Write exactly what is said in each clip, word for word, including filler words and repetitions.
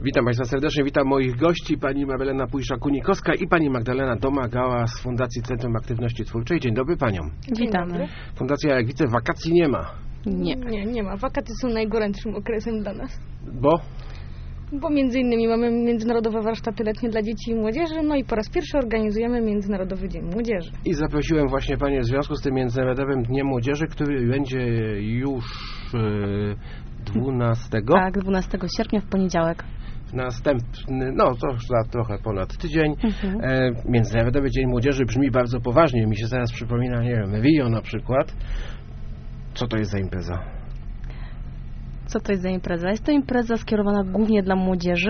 Witam Państwa serdecznie, witam moich gości, pani Magdalena Pujsza-Kunikowska i pani Magdalena Domagała z Fundacji Centrum Aktywności Twórczej. Dzień dobry paniom. Witamy. Fundacja, jak widzę, wakacji nie ma. Nie. Nie, nie ma. Wakacje są najgorętszym okresem dla nas. Bo? Bo między innymi mamy międzynarodowe warsztaty letnie dla dzieci i młodzieży, no i po raz pierwszy organizujemy Międzynarodowy Dzień Młodzieży. I zaprosiłem właśnie panię w związku z tym Międzynarodowym Dniem Młodzieży, który będzie już dwunastego Tak, dwunastego sierpnia w poniedziałek. Następny, no to już za trochę ponad tydzień. Mhm. E, Międzynarodowy Dzień Młodzieży brzmi bardzo poważnie. Mi się zaraz przypomina, nie wiem, Rio na przykład. Co to jest za impreza? Co to jest za impreza? Jest to impreza skierowana głównie dla młodzieży,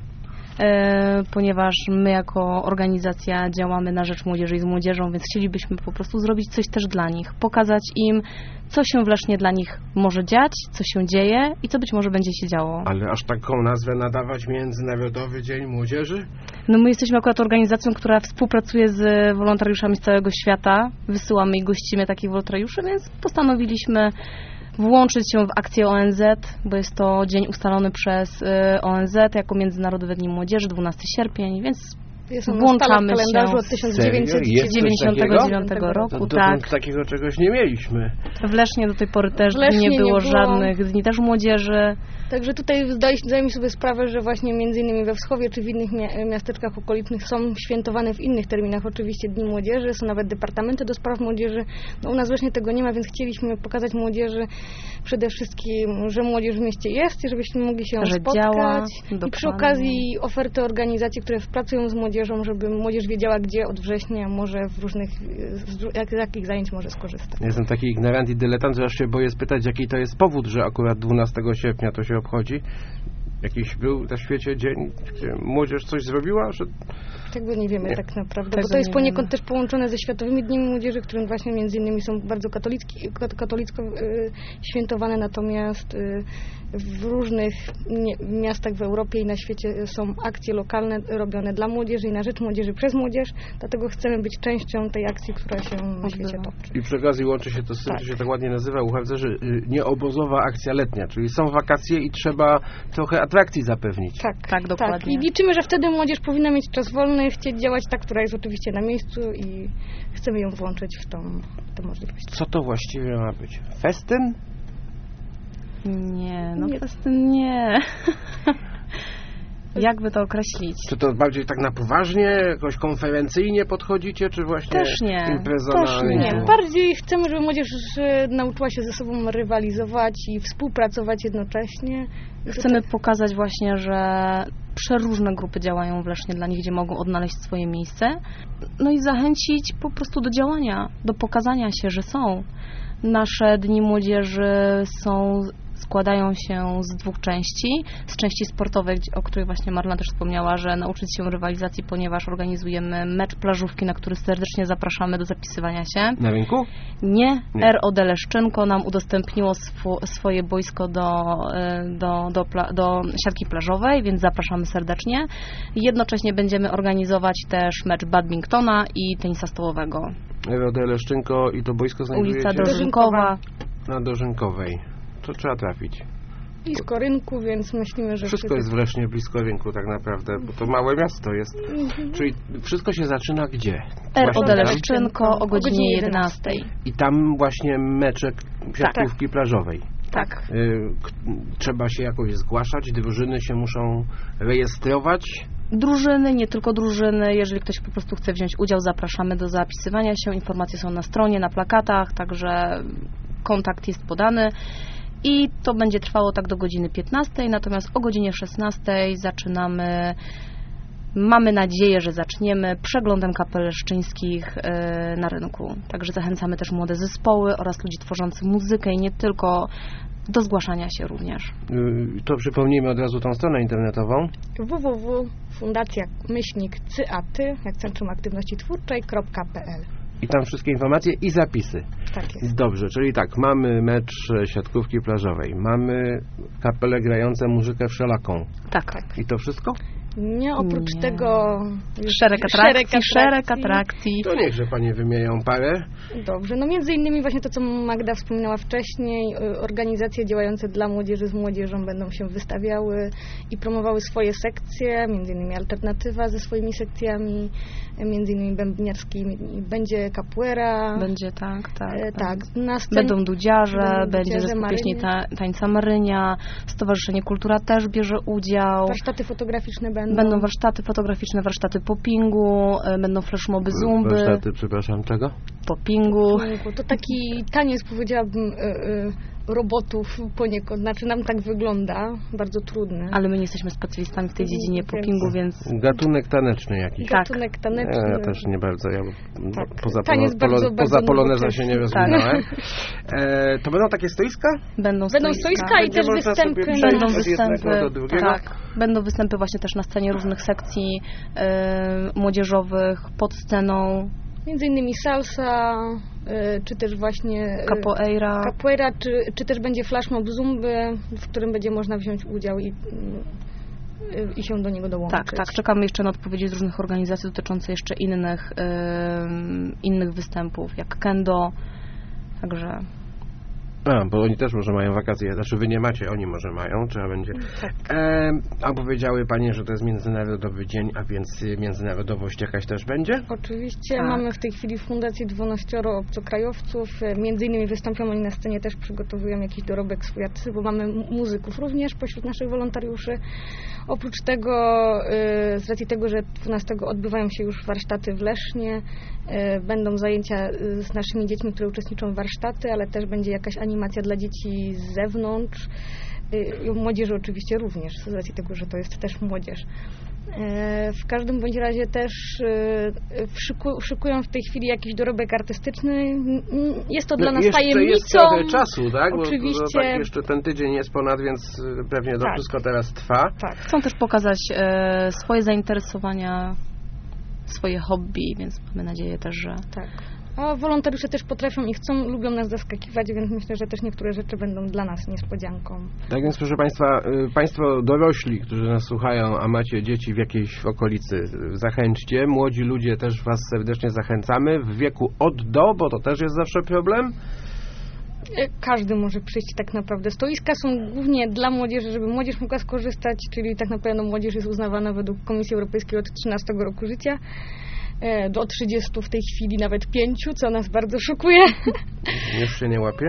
e, ponieważ my jako organizacja działamy na rzecz młodzieży i z młodzieżą, więc chcielibyśmy po prostu zrobić coś też dla nich, pokazać im, co się w Lesznie dla nich może dziać, co się dzieje i co być może będzie się działo. Ale aż taką nazwę nadawać Międzynarodowy Dzień Młodzieży? No my jesteśmy akurat organizacją, która współpracuje z wolontariuszami z całego świata. Wysyłamy i gościmy takich wolontariuszy, więc postanowiliśmy włączyć się w akcję O N Z, bo jest to dzień ustalony przez O N Z jako Międzynarodowy Dzień Młodzieży, dwunastego sierpnia, więc jest on włączamy w kalendarzu się od tysiąc dziewięćset dziewięćdziesiątego dziewiątego roku. To, to tak. Takiego czegoś nie mieliśmy. W Lesznie do tej pory też Lesznie nie było nie było. żadnych dni też młodzieży. Także tutaj zdajemy sobie sprawę, że właśnie między innymi we Wschowie czy w innych mia- miasteczkach okolicznych są świętowane w innych terminach oczywiście Dni Młodzieży, są nawet departamenty do spraw młodzieży. No u nas właśnie tego nie ma, więc chcieliśmy pokazać młodzieży przede wszystkim, że młodzież w mieście jest i żebyśmy mogli się Że spotkać. działa, I przy dokładnie. okazji oferty organizacji, które pracują z młodzieżą, żeby młodzież wiedziała, gdzie od września może w różnych, z jak, jakich zajęć może skorzystać. Jestem taki ignorant i dyletant, że aż się boję spytać, jaki to jest powód, że akurat dwunastego sierpnia to się obchodzi. Jakiś był na świecie dzień, gdzie młodzież coś zrobiła? Że... Tego nie wiemy nie. tak naprawdę, Tego bo to jest nie poniekąd wiemy. też połączone ze Światowymi Dniami Młodzieży, które właśnie między innymi są bardzo katolicki, kat- katolicko y, świętowane, natomiast y, w różnych nie, miastach w Europie i na świecie są akcje lokalne robione dla młodzieży i na rzecz młodzieży przez młodzież, dlatego chcemy być częścią tej akcji, która się na świecie toczy. I przy okazji łączy się to z tym, Tak. co się tak ładnie nazywa u harcerzy, y, nieobozowa akcja letnia, czyli są wakacje i trzeba trochę atrakcji zapewnić. Tak, Tak, dokładnie. I liczymy, że wtedy młodzież powinna mieć czas wolny, chcieć działać ta, która jest oczywiście na miejscu i chcemy ją włączyć w tą, tę możliwość. Co to właściwie ma być? Festyn? Nie, no Nie. festyn nie. Jakby to określić? Czy to bardziej tak na poważnie, jakoś konferencyjnie podchodzicie, czy właśnie Też nie, impreza też na nie. rynku? Nie, bardziej chcemy, żeby młodzież e, nauczyła się ze sobą rywalizować i współpracować jednocześnie. I Chcemy tutaj- pokazać właśnie, że przeróżne grupy działają w Lesznie dla nich, gdzie mogą odnaleźć swoje miejsce. No i zachęcić po prostu do działania, do pokazania się, że są. Nasze Dni Młodzieży są, składają się z dwóch części. Z części sportowej, gdzie- o której właśnie Marlena też wspomniała, że nauczyć się rywalizacji, ponieważ organizujemy mecz plażówki, na który serdecznie zapraszamy do zapisywania się. Na rynku? Nie, Nie. R O D Leszczynko nam udostępniło swo, swoje boisko do, y, do, do, pla, do siatki plażowej, więc zapraszamy serdecznie. Jednocześnie będziemy organizować też mecz badmintona i tenisa stołowego. R O D Leszczynko i to boisko znajduje Ulica się Dożynkowa. na Dożynkowej. To trzeba trafić. blisko rynku, więc myślimy, że Wszystko jest w Lesznie blisko rynku tak naprawdę, bo to małe miasto jest. Mhm. Czyli wszystko się zaczyna gdzie? R O Właśnie D tam? Leszczynko o godzinie godzinie jedenastej. I tam właśnie meczek siatkówki plażowej. Tak. Y, k- trzeba się jakoś zgłaszać, drużyny się muszą rejestrować. Drużyny, nie tylko drużyny. Jeżeli ktoś po prostu chce wziąć udział, zapraszamy do zapisywania się. Informacje są na stronie, na plakatach, także kontakt jest podany. I to będzie trwało tak do godziny piętnastej, natomiast o godzinie szesnastej zaczynamy, mamy nadzieję, że zaczniemy przeglądem kapel leszczyńskich yy, na rynku. Także zachęcamy też młode zespoły oraz ludzi tworzących muzykę i nie tylko, do zgłaszania się również. Y, to przypomnijmy od razu tą stronę internetową. w w w kropka fundacja myślnik cyaty, jak Centrum Aktywności Twórczej, .pl. I tam wszystkie informacje i zapisy. Tak jest. Dobrze, czyli tak, mamy mecz siatkówki plażowej, mamy kapele grające muzykę wszelaką. Tak. Tak. I to wszystko? Nie, oprócz Nie. tego... już Szereg atrakcji, szereg szereg atrakcji. To niechże pani wymienią parę. Dobrze, no między innymi właśnie to, co Magda wspominała wcześniej, y, organizacje działające dla młodzieży z młodzieżą będą się wystawiały i promowały swoje sekcje, między innymi Alternatywa ze swoimi sekcjami, y, między innymi bębniarskimi, będzie capoeira. Będzie tak, tak. e, tak, na scen... Będą dudziarze, Będą będzie dudziarze, zespół pieśni Marynia. ta, tańca Marynia, Stowarzyszenie Kultura też bierze udział. Warsztaty fotograficzne będą. Będą warsztaty fotograficzne, warsztaty poppingu, e, będą flashmoby zumby, Warsztaty, przepraszam, czego? poppingu. To taki taniec, powiedziałabym, y, y, robotów poniekąd. Znaczy nam tak wygląda, bardzo trudny. Ale my nie jesteśmy specjalistami w tej dziedzinie Więc- poppingu, więc Gatunek taneczny jakiś. tak. Gatunek taneczny. Ja, ja też nie bardzo. Ja Tak. poza, Taniec polo, bardzo, polo, bardzo poza poloneza się nie nowoczesny. rozwinąłem. E, to będą takie stoiska? będą Będą stoiska. stoiska i Będzie też można sobie występy. przejść na- Będą od jednego występy, do drugiego? tak. Będą występy właśnie też na scenie różnych sekcji e, młodzieżowych, pod sceną, Między innymi salsa, y, czy też właśnie y, capoeira. capoeira, czy, czy też będzie flashmob zumby, w którym będzie można wziąć udział i, y, i się do niego dołączyć. Tak, tak. Czekamy jeszcze na odpowiedzi z różnych organizacji dotyczące jeszcze innych, ym, innych występów, jak kendo. Także A, bo oni też może mają wakacje. Znaczy wy nie macie, oni może mają, trzeba będzie. Tak. E, a powiedziały panie, że to jest Międzynarodowy Dzień, a więc y, międzynarodowość jakaś też będzie? Oczywiście Tak. mamy w tej chwili w fundacji dwunaścioro obcokrajowców. E, Między innymi wystąpią oni na scenie, też przygotowują jakiś dorobek swój artysty, bo mamy mu- muzyków również pośród naszych wolontariuszy. Oprócz tego, e, z racji tego, że dwunastego odbywają się już warsztaty w Lesznie, e, będą zajęcia e, z naszymi dziećmi, które uczestniczą w warsztaty, ale też będzie jakaś animacja dla dzieci z zewnątrz. E, I młodzieży oczywiście również, z racji tego, że to jest też młodzież. E, W każdym bądź razie też e, wszyku, szykują w tej chwili jakiś dorobek artystyczny. N- n- Jest to dla nas jeszcze tajemnicą. jest trochę czasu, tak? Bo, Oczywiście. bo tak jeszcze ten tydzień jest ponad, więc y, pewnie to Tak. wszystko teraz trwa. Tak. chcą też pokazać e, swoje zainteresowania, swoje hobby, więc mamy nadzieję też, że Tak. A wolontariusze też potrafią i chcą, lubią nas zaskakiwać, więc myślę, że też niektóre rzeczy będą dla nas niespodzianką. Tak więc proszę Państwa, y, Państwo dorośli, którzy nas słuchają, a macie dzieci w jakiejś w okolicy, y, zachęćcie. Młodzi ludzie też Was serdecznie zachęcamy w wieku od do, bo to też jest zawsze problem. E, Każdy może przyjść tak naprawdę. Stoiska są głównie dla młodzieży, żeby młodzież mogła skorzystać, czyli tak naprawdę no, młodzież jest uznawana według Komisji Europejskiej od trzynastego roku życia. E, Do trzydziestu w tej chwili nawet pięciu, co nas bardzo szokuje. Już się nie łapie.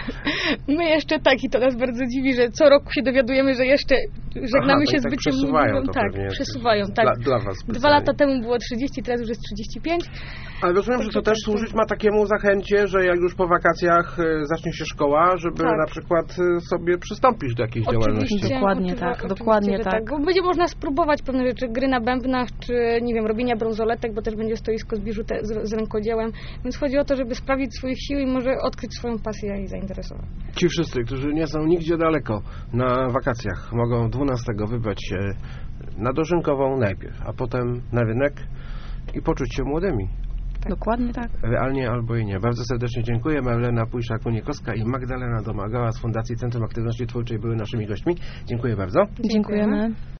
My jeszcze tak i to nas bardzo dziwi, że co roku się dowiadujemy, że jeszcze żegnamy Aha, to się i z tak byciem przesuwają młodym. to Tak, pewnie. przesuwają, tak. Dla, dla Was Dwa specjalnie. lata temu było trzydzieści, teraz już jest trzydzieści pięć. Ale rozumiem, że to też służyć ma takiemu zachęcie, że jak już po wakacjach y, zacznie się szkoła, żeby Tak. na przykład y, sobie przystąpić do jakiejś działalności. Dokładnie oczywi- tak, oczywiście, dokładnie że tak. Bo będzie można spróbować pewne rzeczy, gry na bębnach, czy nie wiem, robienia brązoletek, bo też będzie stoisko z biżute, z, z rękodziełem. Więc chodzi o to, żeby sprawdzić swoich sił i może odkryć swoją pasję i zainteresować. Ci wszyscy, którzy nie są nigdzie daleko na wakacjach, mogą dwunastego wybrać się na Dożynkową najpierw, a potem na rynek i poczuć się młodymi. dokładnie tak. Realnie albo i nie. Bardzo serdecznie dziękuję. Marlena Pujszak-Unikowska i Magdalena Domagała z Fundacji Centrum Aktywności Twórczej były naszymi gośćmi. Dziękuję bardzo. Dziękujemy.